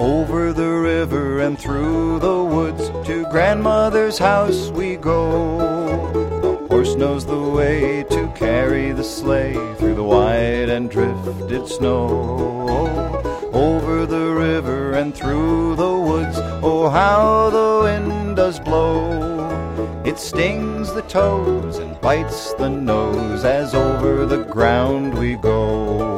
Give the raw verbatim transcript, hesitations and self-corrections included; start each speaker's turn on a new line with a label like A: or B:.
A: Over the river and through the woods, to grandmother's house we go. The horse knows the way to carry the sleigh through the white and drifted snow. Over the river and through the woods, oh how the wind does blow. It stings the toes and bites the nose as over the ground we go.